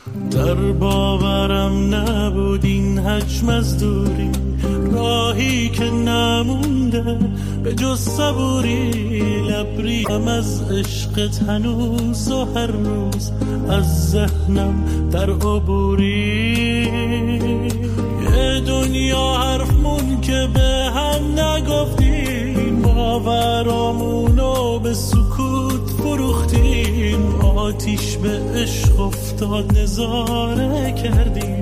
در باورم نبود این حجم از دوری، راهی که نمونده به جز صبوری. لبریم از عشقت هنوز و هر روز از ذهنم در عبوری. یه دنیا حرفمون که به هم نگفتیم، باورامونو به سکوت فروختیم. آتیش به عشق افتاد نظاره کردیم،